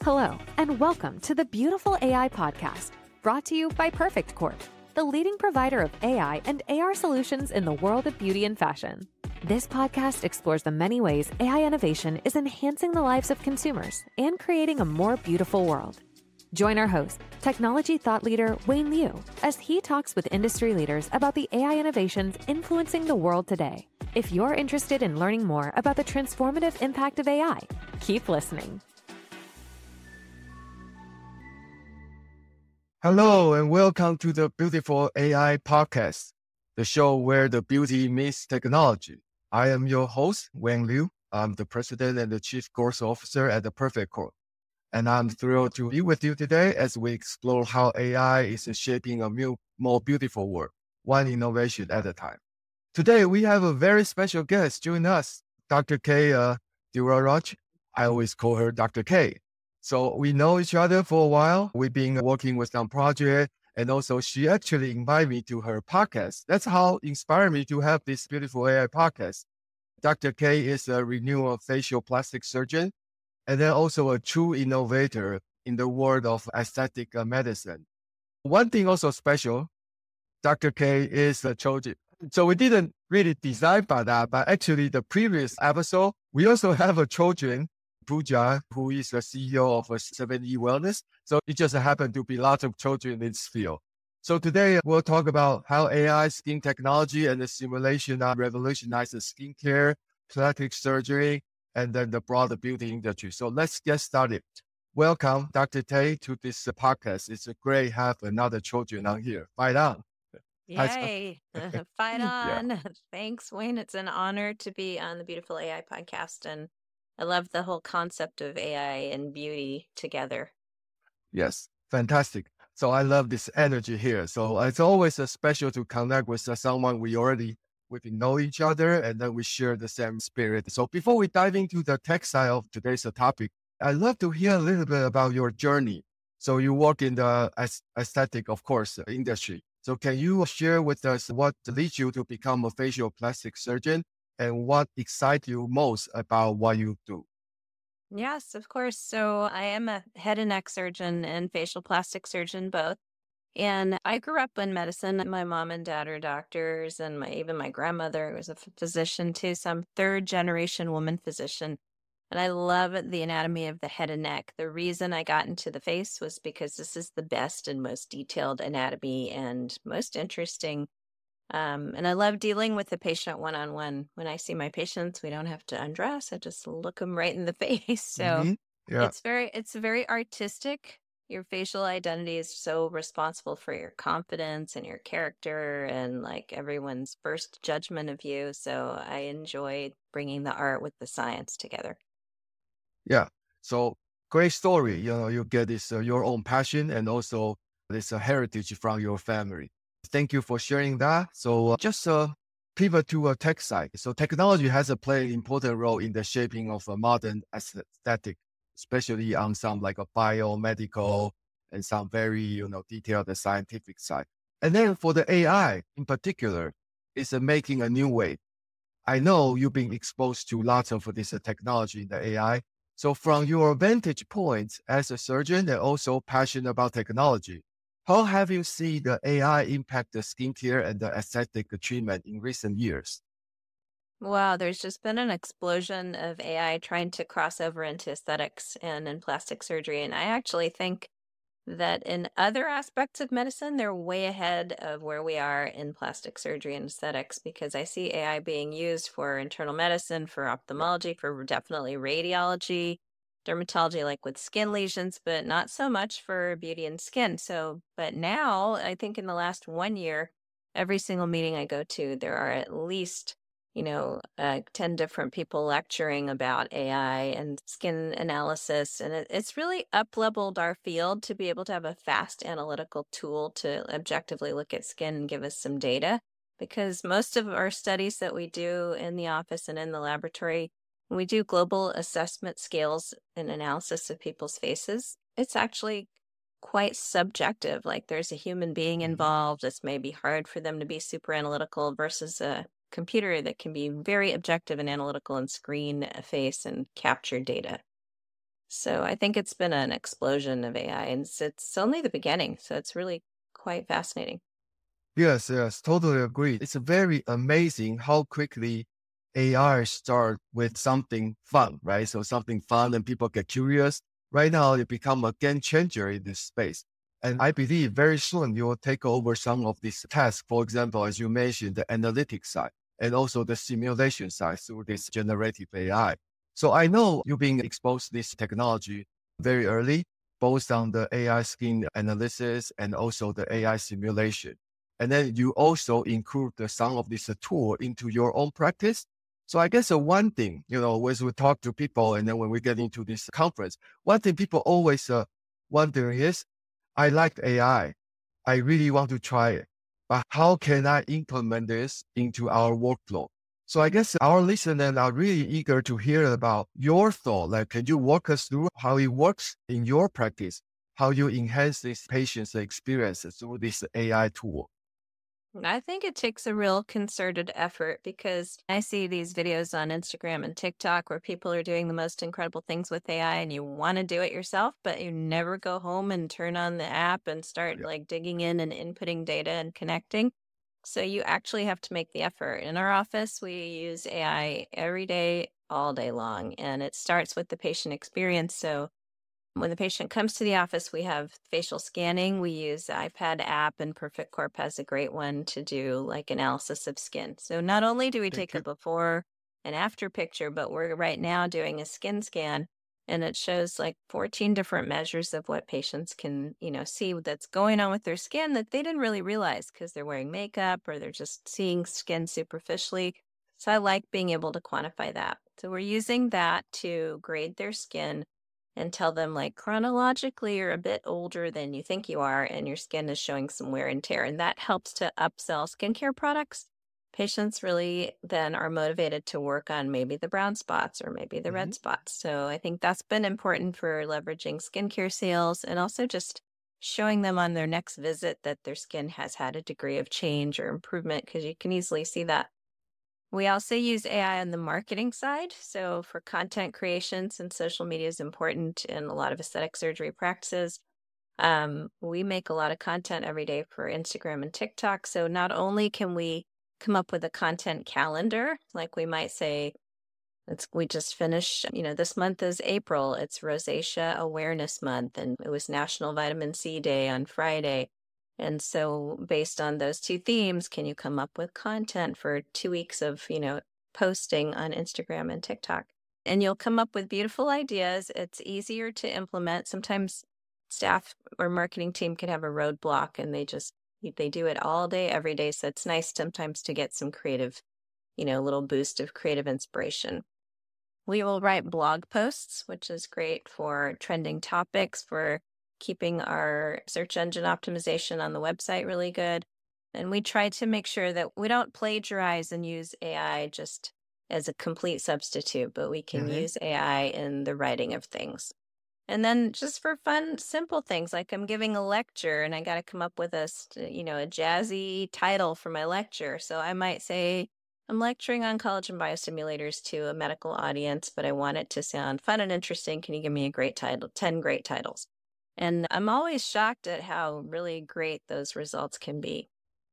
Hello, and welcome to the Beautiful AI Podcast, brought to you by Perfect Corp, the leading provider of AI and AR solutions in the world of beauty and fashion. This podcast explores the many ways AI innovation is enhancing the lives of consumers and creating a more beautiful world. Join our host, technology thought leader Wayne Liu, as he talks with industry leaders about the AI innovations influencing the world today. If you're interested in learning more about the transformative impact of AI, keep listening. Hello and welcome to the Beautiful AI Podcast, the show where the beauty meets technology. I am your host, Wayne Liu. I'm the president and the chief growth officer at the Perfect Corp. And I'm thrilled to be with you today as we explore how AI is shaping a more beautiful world, one innovation at a time. Today, we have a very special guest joining us, Dr. Kay Duraraj. I always call her Dr. K. So we know each other for a while. We've been working with some project, and also she actually invited me to her podcast. That's how inspired me to have this Beautiful AI podcast. Dr. K is a renowned facial plastic surgeon, and then also a true innovator in the world of aesthetic medicine. One thing also special, Dr. K is a Trojan. So we didn't really design by that, but actually the previous episode, we also have a Trojan, Pooja, who is the CEO of 7E Wellness. So it just happened to be lots of children in this field. So today we'll talk about how AI, skin technology, and the simulation revolutionizes skincare, plastic surgery, and then the broader beauty industry. So let's get started. Welcome, Dr. Tay, to this podcast. It's great to have another children on here. Fight on. Yay. Fight on. Yeah. Thanks, Wayne. It's an honor to be on the Beautiful AI podcast. And I love the whole concept of AI and beauty together. Yes, fantastic. So I love this energy here. So it's always special to connect with someone we know each other, and then we share the same spirit. So before we dive into the tech side of today's topic, I'd love to hear a little bit about your journey. So you work in the aesthetic, of course, industry. So can you share with us what leads you to become a facial plastic surgeon and what excites you most about what you do? Yes, of course. So I am a head and neck surgeon and facial plastic surgeon both. And I grew up in medicine. My mom and dad are doctors, and even my grandmother was a physician too. So I'm third generation woman physician. And I love the anatomy of the head and neck. The reason I got into the face was because this is the best and most detailed anatomy and most interesting. And I love dealing with the patient one-on-one. When I see my patients, we don't have to undress. I just look them right in the face. So Yeah. it's very artistic. Your facial identity is so responsible for your confidence and your character and like everyone's first judgment of you. So I enjoy bringing the art with the science together. Yeah. So great story. You get this, your own passion and also this heritage from your family. Thank you for sharing that. So just pivot to a tech side. So technology has played an important role in the shaping of a modern aesthetic, especially on some like a biomedical and some very, detailed scientific side. And then for the AI in particular, it's making a new wave. I know you've been exposed to lots of this technology in the AI. So from your vantage point as a surgeon and also passionate about technology, how have you seen the AI impact the skincare and the aesthetic treatment in recent years? Wow, there's just been an explosion of AI trying to cross over into aesthetics and in plastic surgery. And I actually think that in other aspects of medicine, they're way ahead of where we are in plastic surgery and aesthetics, because I see AI being used for internal medicine, for ophthalmology, for definitely radiology, dermatology, like with skin lesions, but not so much for beauty and skin. So, but now I think in the last 1 year, every single meeting I go to, there are at least 10 different people lecturing about AI and skin analysis. And it's really up-leveled our field to be able to have a fast analytical tool to objectively look at skin and give us some data. Because most of our studies that we do in the office and in the laboratory, when we do global assessment scales and analysis of people's faces, it's actually quite subjective. Like there's a human being involved. It's maybe hard for them to be super analytical versus a computer that can be very objective and analytical and screen a face and capture data. So I think it's been an explosion of AI, and it's only the beginning. So it's really quite fascinating. Yes, yes, totally agree. It's very amazing how quickly AI start with something fun, right? So something fun and people get curious. Right now, it become a game changer in this space. And I believe very soon you will take over some of these tasks. For example, as you mentioned, the analytics side and also the simulation side through this generative AI. So I know you've been exposed to this technology very early, both on the AI skin analysis and also the AI simulation. And then you also include some of this tool into your own practice. So I guess one thing, as we talk to people and then when we get into this conference, one thing people always wonder is, I like AI. I really want to try it, but how can I implement this into our workflow? So I guess our listeners are really eager to hear about your thought. Like, can you walk us through how it works in your practice, how you enhance this patient's experience through this AI tool? I think it takes a real concerted effort because I see these videos on Instagram and TikTok where people are doing the most incredible things with AI and you want to do it yourself, but you never go home and turn on the app and start Yeah. like digging in and inputting data and connecting. So you actually have to make the effort. In our office, we use AI every day, all day long, and it starts with the patient experience. So when the patient comes to the office, we have facial scanning. We use the iPad app, and Perfect Corp has a great one to do like analysis of skin. So not only do we Thank take a you. before and after picture, but we're right now doing a skin scan and it shows like 14 different measures of what patients can, see that's going on with their skin that they didn't really realize because they're wearing makeup or they're just seeing skin superficially. So I like being able to quantify that. So we're using that to grade their skin and tell them like chronologically you're a bit older than you think you are and your skin is showing some wear and tear. And that helps to upsell skincare products. Patients really then are motivated to work on maybe the brown spots or maybe the red Mhm. spots. So I think that's been important for leveraging skincare sales and also just showing them on their next visit that their skin has had a degree of change or improvement because you can easily see that. We also use AI on the marketing side. So for content creation, since social media is important in a lot of aesthetic surgery practices, we make a lot of content every day for Instagram and TikTok. So not only can we come up with a content calendar, like we might say, we just finished, this month is April. It's Rosacea Awareness Month, and it was National Vitamin C Day on Friday. And so, based on those two themes, can you come up with content for 2 weeks of, posting on Instagram and TikTok? And you'll come up with beautiful ideas. It's easier to implement. Sometimes staff or marketing team can have a roadblock and they do it all day, every day. So it's nice sometimes to get some creative, little boost of creative inspiration. We will write blog posts, which is great for trending topics, for keeping our search engine optimization on the website really good. And we try to make sure that we don't plagiarize and use AI just as a complete substitute, but we can Mhm. use AI in the writing of things. And then just for fun, simple things like I'm giving a lecture and I got to come up with a jazzy title for my lecture. So I might say, I'm lecturing on collagen biostimulators to a medical audience, but I want it to sound fun and interesting. Can you give me a great title? 10 great titles. And I'm always shocked at how really great those results can be.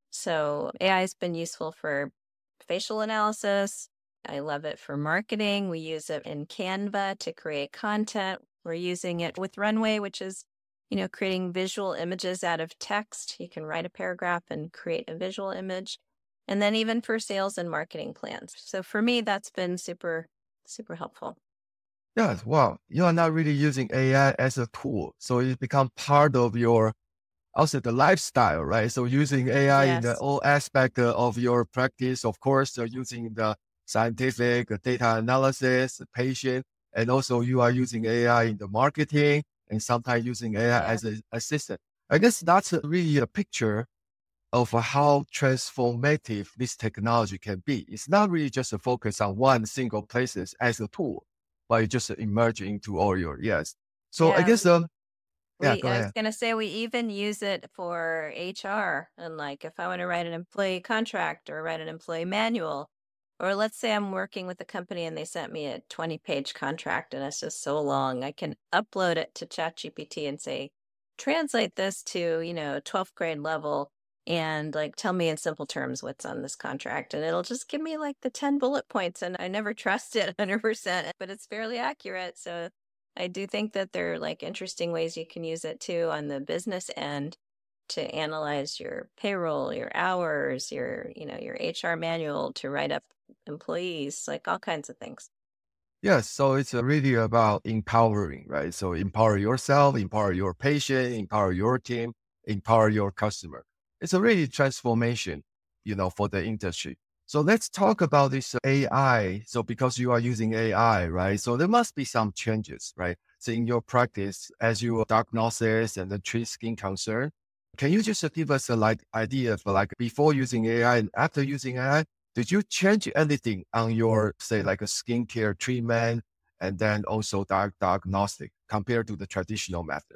So AI has been useful for facial analysis. I love it for marketing. We use it in Canva to create content. We're using it with Runway, which is, creating visual images out of text. You can write a paragraph and create a visual image. And then even for sales and marketing plans. So for me, that's been super, super helpful. Yes, wow. You are not really using AI as a tool. So it become part of your, also the lifestyle, right? So using AI in the Yes. all aspect of your practice, of course, you're using the scientific data analysis, patient, and also you are using AI in the marketing and sometimes using AI Yeah. as an assistant. I guess that's really a picture of how transformative this technology can be. It's not really just a focus on one single places as a tool, but it just emerge into all your, yes. So I Yeah. guess, yeah, go I was ahead. going to say we even use it for HR. And like if I want to write an employee contract or write an employee manual, Or let's say I'm working with a company and they sent me a 20-page contract and it's just so long. I can upload it to ChatGPT and say, translate this to, 12th grade level and like tell me in simple terms what's on this contract. And it'll just give me like the 10 bullet points. And I never trust it 100%, but it's fairly accurate. So I do think that there are like interesting ways you can use it too on the business end to analyze your payroll, your hours, your HR manual to write up employees, like all kinds of things. Yes, so it's really about empowering, right? So empower yourself, empower your patient, empower your team, empower your customer. It's a really transformation, for the industry. So let's talk about this AI. So because you are using AI, right? So there must be some changes, right? So in your practice, as you diagnose and then treat skin concern, can you just give us a idea for like before using AI and after using AI? Did you change anything on your, say, like a skincare treatment and then also diagnostic compared to the traditional method?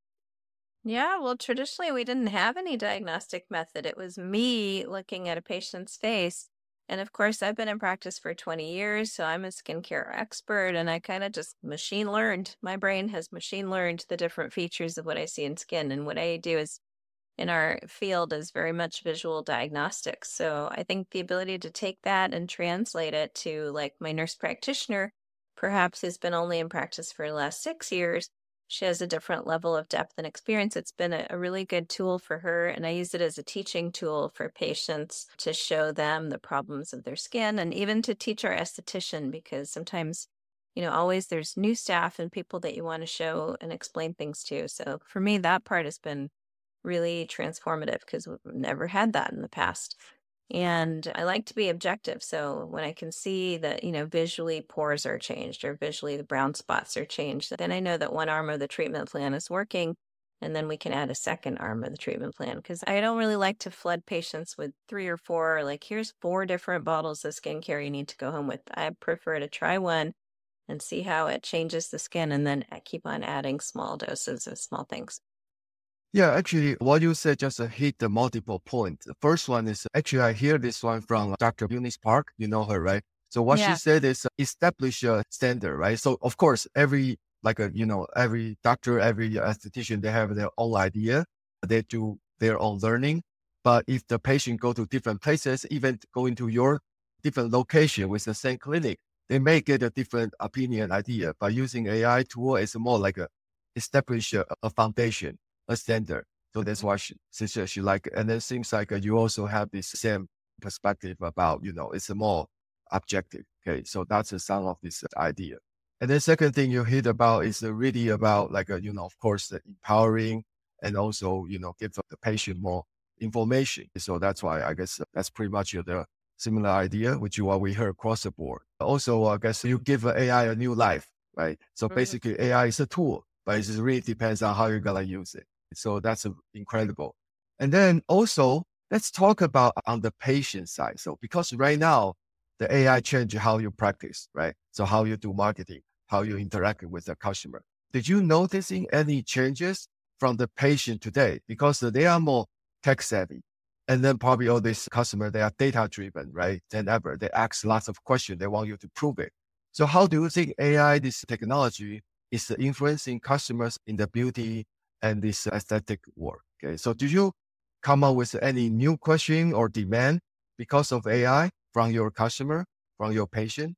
Yeah, well, traditionally we didn't have any diagnostic method. It was me looking at a patient's face. And of course, I've been in practice for 20 years, so I'm a skincare expert and I kind of just machine learned. My brain has machine learned the different features of what I see in skin. And what I do is in our field is very much visual diagnostics. So I think the ability to take that and translate it to like my nurse practitioner, perhaps who's been only in practice for the last 6 years, she has a different level of depth and experience. It's been a really good tool for her. And I use it as a teaching tool for patients to show them the problems of their skin and even to teach our esthetician, because sometimes, always there's new staff and people that you want to show and explain things to. So for me, that part has been really transformative because we've never had that in the past. And I like to be objective. So when I can see that, visually pores are changed or visually the brown spots are changed, then I know that one arm of the treatment plan is working. And then we can add a second arm of the treatment plan. Because I don't really like to flood patients with 3 or 4, like, here's 4 different bottles of skincare you need to go home with. I prefer to try one and see how it changes the skin and then keep on adding small doses of small things. Yeah, actually, what you said just hit the multiple points. The first one is actually, I hear this one from Dr. Eunice Park. You know her, right? So what she Yeah. said is establish a standard, right? So of course, every doctor, every esthetician, they have their own idea. They do their own learning. But if the patient go to different places, even going to your different location with the same clinic, they may get a different opinion idea. But using AI tool, it's more like establish a foundation, a standard. So that's why she like it. And then it seems like you also have this same perspective about, it's a more objective. Okay. So that's some of this idea. And then second thing you hit about is really about like, of course, the empowering and also, give the patient more information. So that's why I guess that's pretty much the similar idea, which is what we heard across the board. Also, I guess you give AI a new life, right? So basically AI is a tool, but it just really depends on how you're going to use it. So that's incredible. And then also, let's talk about on the patient side. So because right now, the AI change how you practice, right? So how you do marketing, how you interact with the customer. Did you noticing any changes from the patient today? Because they are more tech savvy. And then probably all these customers, they are data driven, right? Than ever. They ask lots of questions. They want you to prove it. So how do you think AI, this technology, is influencing customers in the beauty and this aesthetic work? Okay. So did you come up with any new question or demand because of AI from your customer, from your patient?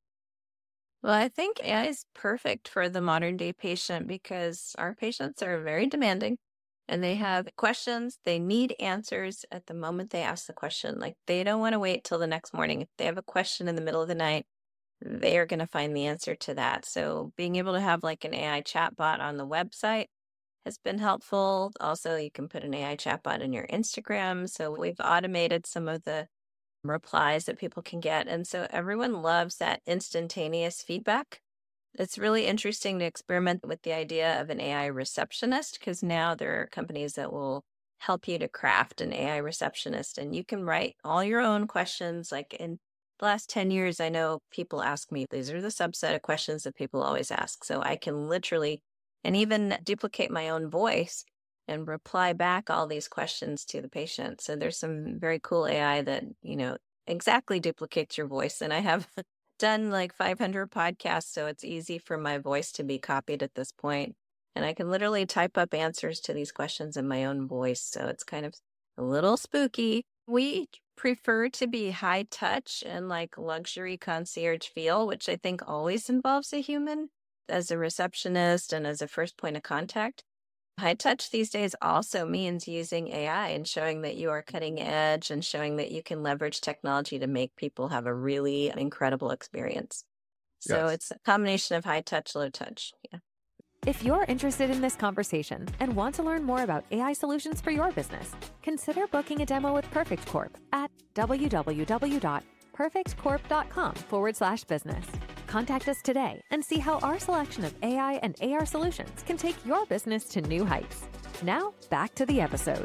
Well, I think AI is perfect for the modern day patient because our patients are very demanding and they have questions. They need answers at the moment they ask the question. Like they don't want to wait till the next morning. If they have a question in the middle of the night, they are going to find the answer to that. So being able to have like an AI chatbot on the website has been helpful. Also, you can put an AI chatbot in your Instagram. So we've automated some of the replies that people can get. And so everyone loves that instantaneous feedback. It's really interesting to experiment with the idea of an AI receptionist because now there are companies that will help you to craft an AI receptionist and you can write all your own questions. Like in the last 10 years, I know people ask me, these are the subset of questions that people always ask. So I can literally and even duplicate my own voice and reply back all these questions to the patient. So there's some very cool AI that, exactly duplicates your voice. And I have done like 500 podcasts, so it's easy for my voice to be copied at this point. And I can literally type up answers to these questions in my own voice. So it's kind of a little spooky. We prefer to be high touch and like luxury concierge feel, which I think always involves a human as a receptionist and as a first point of contact. High touch these days also means using AI and showing that you are cutting edge and showing that you can leverage technology to make people have a really incredible experience. So Yes. it's a combination of high touch, low touch. Yeah. If you're interested in this conversation and want to learn more about AI solutions for your business, consider booking a demo with Perfect Corp at www.perfectcorp.com/business. Contact us today and see how our selection of AI and AR solutions can take your business to new heights. Now, back to the episode.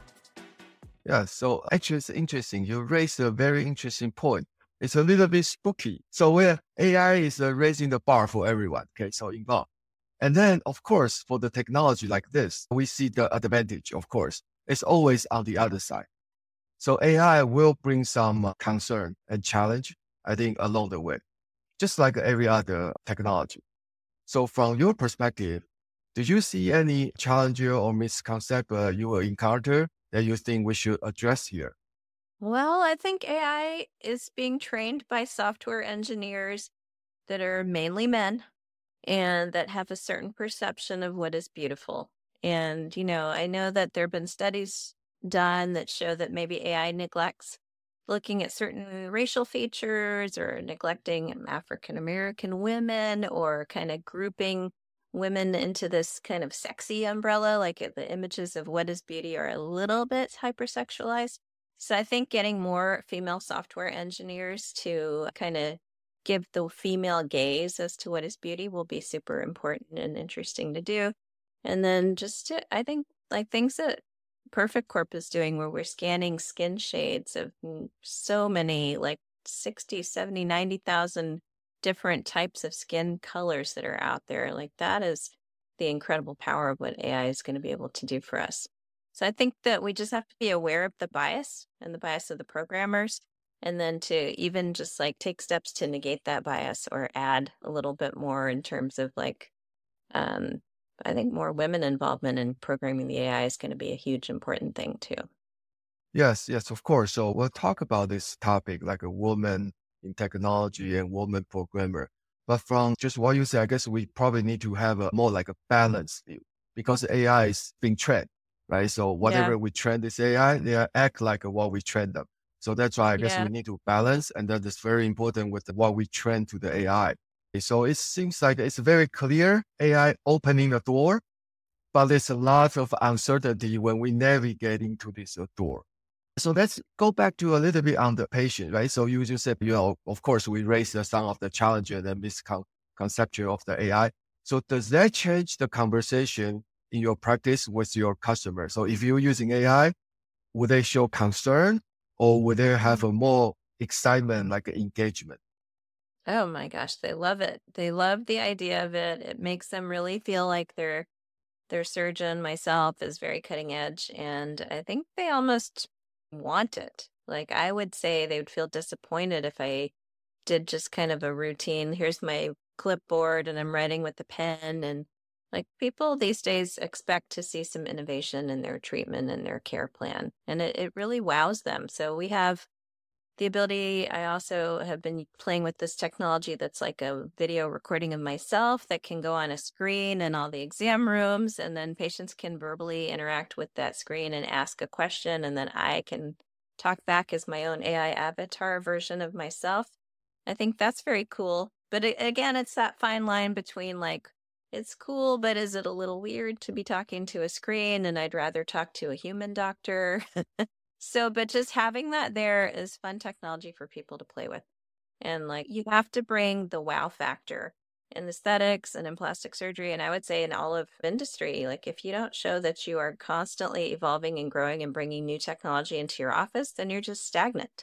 Yeah, so actually it's interesting. You raised a very interesting point. It's a little bit spooky. So where AI is raising the bar for everyone, okay, so involved. And then, of course, for the technology like this, we see the advantage, of course. It's always on the other side. So AI will bring some concern and challenge, I think, along the way, just like every other technology. So from your perspective, do you see any challenge or misconception you will encounter that you think we should address here? Well, I think AI is being trained by software engineers that are mainly men and that have a certain perception of what is beautiful. And, I know that there have been studies done that show that maybe AI neglects looking at certain racial features or neglecting African American women or kind of grouping women into this kind of sexy umbrella, like the images of what is beauty are a little bit hypersexualized. So I think getting more female software engineers to kind of give the female gaze as to what is beauty will be super important and interesting to do. And then I think like things that Perfect Corp is doing where we're scanning skin shades of so many, like 60, 70, 90,000 different types of skin colors that are out there. Like that is the incredible power of what AI is going to be able to do for us. So I think that we just have to be aware of the bias and the bias of the programmers, and then to even just like take steps to negate that bias or add a little bit more in terms of like, I think more women involvement in programming the AI is going to be a huge important thing too. Yes, of course. So we'll talk about this topic like a woman in technology and woman programmer. But from just what you said, I guess we probably need to have a more like a balanced view because AI is being trained, right? So Yeah. whatever we train this AI, they act like what we train them. So that's why I guess Yeah. we need to balance. And that is very important with what we train to the AI. So it seems like it's very clear AI opening the door, but there's a lot of uncertainty when we navigate into this door. So let's go back to a little bit on the patient, right? So you just said, of course, we raised some of the challenges and misconception of the AI. So does that change the conversation in your practice with your customer? So if you're using AI, would they show concern or would they have a more excitement, like engagement? Oh my gosh, they love it. They love the idea of it. It makes them really feel like their surgeon, myself, is very cutting edge. And I think they almost want it. Like I would say they would feel disappointed if I did just kind of a routine. Here's my clipboard and I'm writing with the pen. And like people these days expect to see some innovation in their treatment and their care plan. And it really wows them. So we have the ability, I also have been playing with this technology that's like a video recording of myself that can go on a screen in all the exam rooms, and then patients can verbally interact with that screen and ask a question, and then I can talk back as my own AI avatar version of myself. I think that's very cool. But again, it's that fine line between like, it's cool, but is it a little weird to be talking to a screen and I'd rather talk to a human doctor? So, but just having that there is fun technology for people to play with. And like, you have to bring the wow factor in aesthetics and in plastic surgery. And I would say in all of industry, like if you don't show that you are constantly evolving and growing and bringing new technology into your office, then you're just stagnant.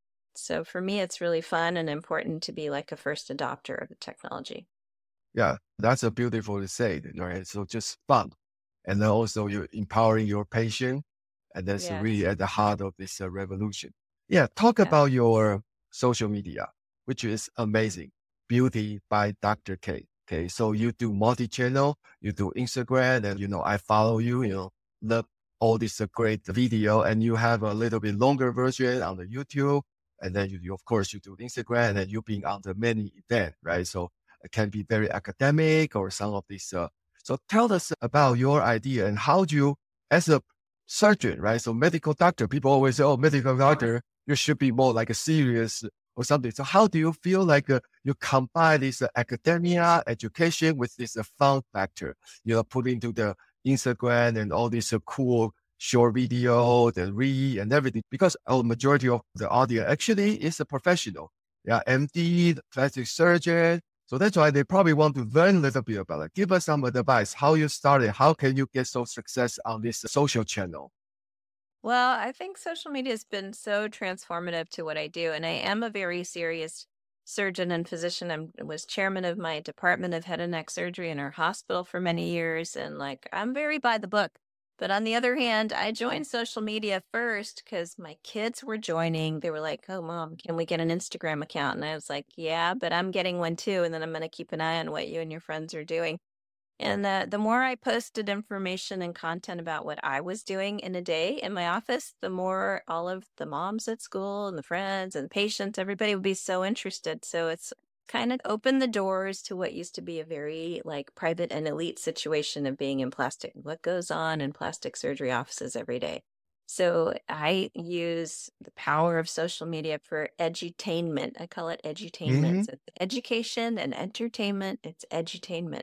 So for me, it's really fun and important to be like a first adopter of the technology. Yeah, that's a beautiful to say, right? So just fun. And then also you're empowering your patient. And that's really Yes. at the heart of this revolution. Yeah, talk Yeah. about your social media, which is amazing. Beauty by Dr. K. Okay, so you do multi-channel, you do Instagram, and I follow you. Love all this great video, and you have a little bit longer version on the YouTube, and then you of course you do Instagram, and then you being on the many event, right? So it can be very academic or some of these. So tell us about your idea and how do you, as a surgeon, right? So medical doctor, people always say, oh, medical doctor, you should be more like a serious or something. So how do you feel like you combine this academia, education with this fun factor, put into the Instagram and all these cool short video, the read and everything, because a majority of the audience actually is a professional. Yeah, MD, plastic surgeon. So that's why they probably want to learn a little bit about it. Give us some advice, how you started, how can you get so success on this social channel? Well, I think social media has been so transformative to what I do. And I am a very serious surgeon and physician. I was chairman of my department of head and neck surgery in our hospital for many years. And like, I'm very by the book. But on the other hand, I joined social media first because my kids were joining. They were like, oh, mom, can we get an Instagram account? And I was like, yeah, but I'm getting one too. And then I'm going to keep an eye on what you and your friends are doing. And the more I posted information and content about what I was doing in a day in my office, the more all of the moms at school and the friends and the patients, everybody would be so interested. So it's kind of opened the doors to what used to be a very like private and elite situation of being in plastic, what goes on in plastic surgery offices every day. So I use the power of social media for edutainment. I call it edutainment. Hmm. So it's education and entertainment. It's edutainment.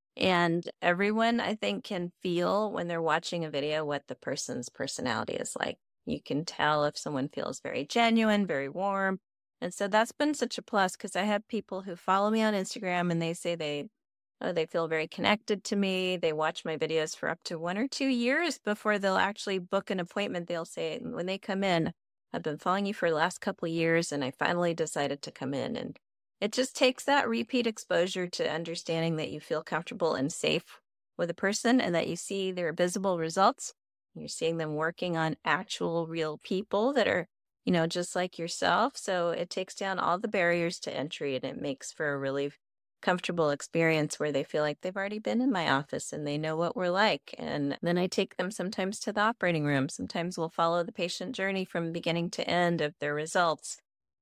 And everyone, I think, can feel when they're watching a video what the person's personality is like. You can tell if someone feels very genuine, very warm. And so that's been such a plus because I have people who follow me on Instagram and they say they feel very connected to me. They watch my videos for up to 1 or 2 years before they'll actually book an appointment. They'll say, when they come in, I've been following you for the last couple of years and I finally decided to come in. And it just takes that repeat exposure to understanding that you feel comfortable and safe with a person and that you see their visible results. You're seeing them working on actual real people that are, just like yourself. So it takes down all the barriers to entry and it makes for a really comfortable experience where they feel like they've already been in my office and they know what we're like. And then I take them sometimes to the operating room. Sometimes we'll follow the patient journey from beginning to end of their results.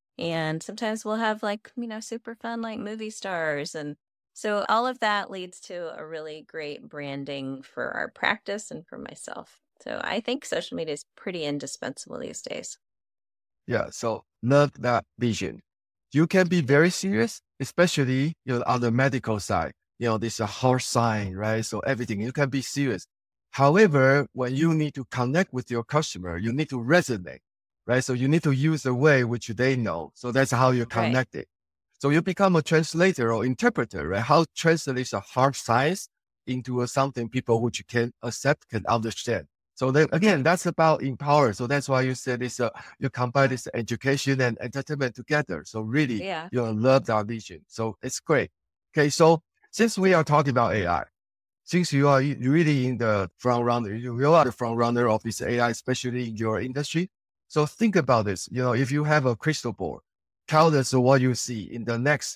And sometimes we'll have like, super fun, like movie stars. And so all of that leads to a really great branding for our practice and for myself. So I think social media is pretty indispensable these days. Yeah, so love that vision. You can be very serious, especially on the medical side. This is a hard sign, right? So everything you can be serious. However, when you need to connect with your customer, you need to resonate, right? So you need to use the way which they know. So that's how you Right. connect it. So you become a translator or interpreter, right? How translates a hard science into something people which can accept, can understand. So then again, that's about empower. So that's why you said this, you combine this education and entertainment together. So really, Yeah. love that vision. So it's great. Okay. So since we are talking about AI, since you are really in the front runner, you are the front runner of this AI, especially in your industry. So think about this. If you have a crystal ball, tell us what you see in the next.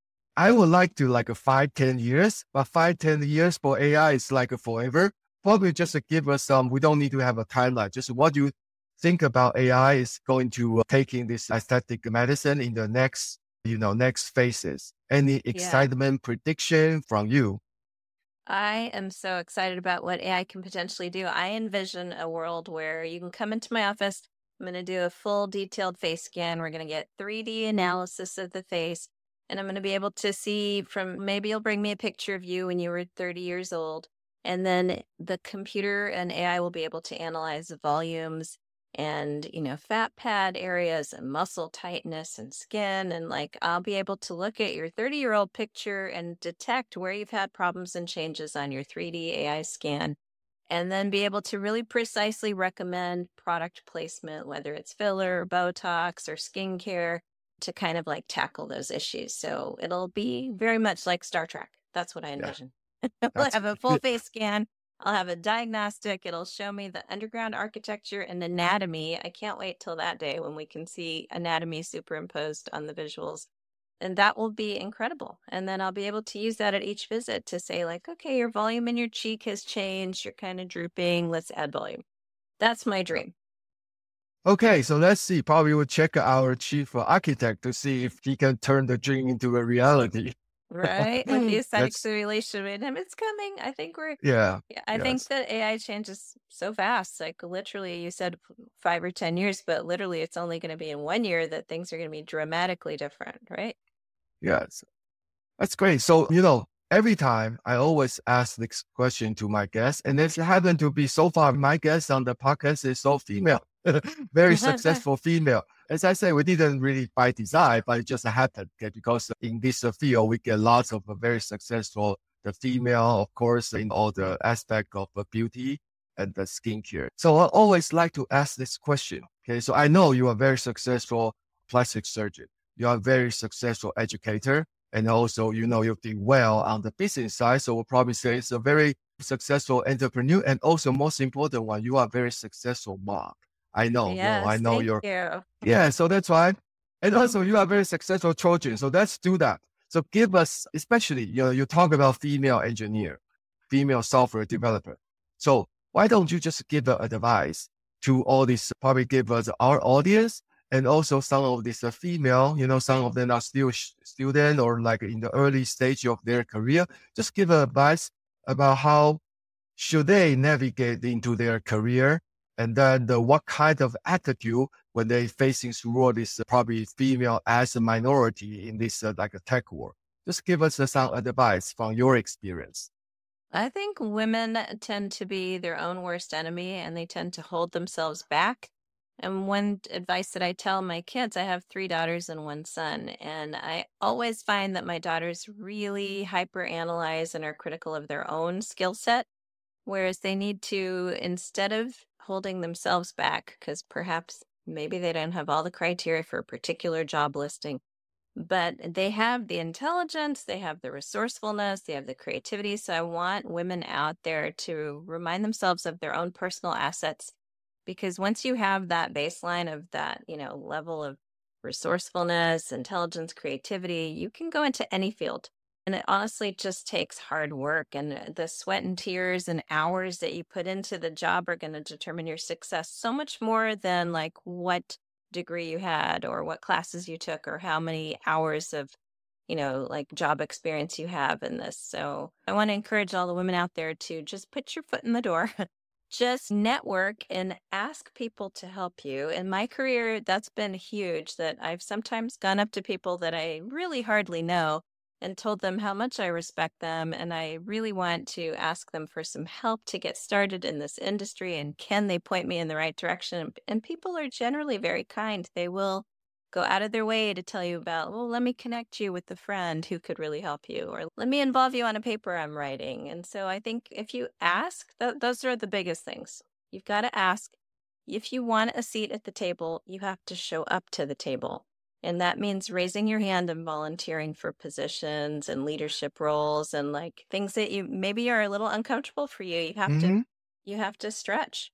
I would like to like a 5-10 years, but 5-10 years for AI is like a forever. Probably just to give us some. We don't need to have a timeline. Just what you think about AI is going to taking this aesthetic medicine in the next, next phases. Any Yeah. excitement prediction from you? I am so excited about what AI can potentially do. I envision a world where you can come into my office. I'm going to do a full detailed face scan. We're going to get 3D analysis of the face. And I'm going to be able to see maybe you'll bring me a picture of you when you were 30 years old. And then the computer and AI will be able to analyze the volumes and, fat pad areas and muscle tightness and skin. And like, I'll be able to look at your 30-year-old picture and detect where you've had problems and changes on your 3D AI scan. And then be able to really precisely recommend product placement, whether it's filler, Botox, or skincare, to kind of like tackle those issues. So it'll be very much like Star Trek. That's what I Yeah, envision. We'll that's have a full face scan I'll have a diagnostic. It'll show me the underground architecture and anatomy. I can't wait till that day when we can see anatomy superimposed on the visuals. And that will be incredible. And then I'll be able to use that at each visit to say, like, okay, your volume in your cheek has changed. You're kind of drooping. Let's add volume. That's my dream. Okay, so let's see. Probably we'll check our chief architect to see if he can turn the dream into a reality. Right? With the aesthetic That's simulation with him, it's coming. I think we're, yeah, yeah, I think yes, that AI changes so fast. Like literally, you said 5 or 10 years, but literally, it's only going to be in 1 year that things are going to be dramatically different, right? yes. That's great. So, every time I always ask this question to my guests, and it happened to be so far, my guest on the podcast is so female, very successful female. As I say, we didn't really by design, but it just happened, okay? Because in this field, we get lots of very successful, the female, of course, in all the aspect of beauty and the skincare. So I always like to ask this question. Okay. So I know you are very successful plastic surgeon. You are a very successful educator. And also, you do well on the business side. So we'll probably say it's a very successful entrepreneur. And also, most important one, you are a very successful mom. I Yes, know thank you're, you. yeah. So that's why. And also, you are very successful children. So let's do that. So give us, especially, you talk about female engineer, female software developer. So why don't you just give advice to all these, probably give us our audience, and also some of these female, some of them are still student or like in the early stage of their career. Just give advice about how should they navigate into their career, and then what kind of attitude when they facing through all this probably female as a minority in this like a tech world. Just give us some advice from your experience. I think women tend to be their own worst enemy and they tend to hold themselves back. And one advice that I tell my kids, I have 3 daughters and 1 son, and I always find that my daughters really hyper analyze and are critical of their own skill set, whereas they need to, instead of holding themselves back, because perhaps maybe they don't have all the criteria for a particular job listing, but they have the intelligence, they have the resourcefulness, they have the creativity. So I want women out there to remind themselves of their own personal assets, because once you have that baseline of that, level of resourcefulness, intelligence, creativity, you can go into any field. And it honestly just takes hard work, and the sweat and tears and hours that you put into the job are going to determine your success so much more than like what degree you had or what classes you took or how many hours of like job experience you have in this. So I want to encourage all the women out there to just put your foot in the door, just network and ask people to help you. In my career, that's been huge, that I've sometimes gone up to people that I really hardly know and told them how much I respect them. And I really want to ask them for some help to get started in this industry. And can they point me in the right direction? And people are generally very kind. They will go out of their way to tell you about, well, let me connect you with a friend who could really help you, or let me involve you on a paper I'm writing. And so I think if you ask, those are the biggest things. You've got to ask. If you want a seat at the table, you have to show up to the table. And that means raising your hand and volunteering for positions and leadership roles and like things that you maybe are a little uncomfortable for you. Mm-hmm. You have to stretch.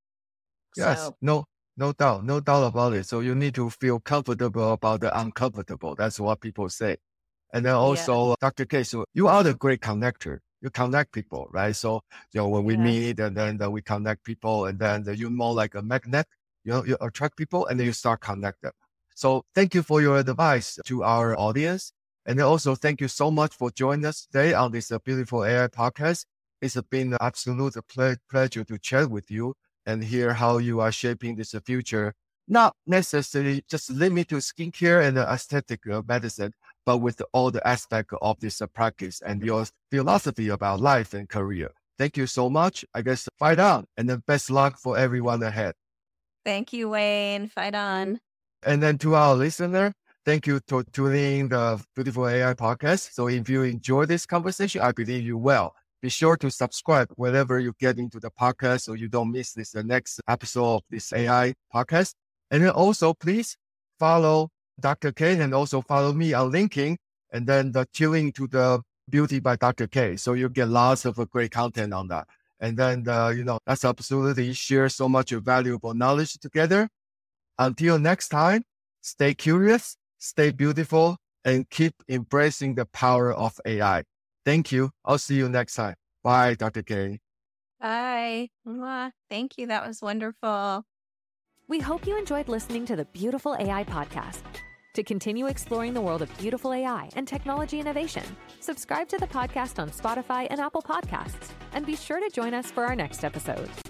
Yes, So no doubt about it. So you need to feel comfortable about the uncomfortable. That's what people say. And then yeah, also, Dr. K, so you are the great connector. You connect people, right? So, when we yes. meet and then we connect people, and then you're more like a magnet, you attract people and then you start connecting. So thank you for your advice to our audience. And then also thank you so much for joining us today on this beautiful AI podcast. It's been an absolute pleasure to chat with you and hear how you are shaping this future, not necessarily just limited to skincare and aesthetic medicine, but with all the aspect of this practice and your philosophy about life and career. Thank you so much. I guess fight on, and then best luck for everyone ahead. Thank you, Wayne. Fight on. And then to our listener, thank you for tuning in the Beautiful AI podcast. So if you enjoy this conversation, I believe you will. Be sure to subscribe wherever you get into the podcast so you don't miss the next episode of this AI podcast. And then also please follow Dr. K and also follow me on LinkedIn, and then tune into the Beauty by Dr. K. So you get lots of great content on that. And then, let's absolutely share so much valuable knowledge together. Until next time, stay curious, stay beautiful, and keep embracing the power of AI. Thank you. I'll see you next time. Bye, Dr. Kay. Bye. Mwah. Thank you. That was wonderful. We hope you enjoyed listening to the Beautiful AI podcast. To continue exploring the world of beautiful AI and technology innovation, subscribe to the podcast on Spotify and Apple Podcasts, and be sure to join us for our next episode.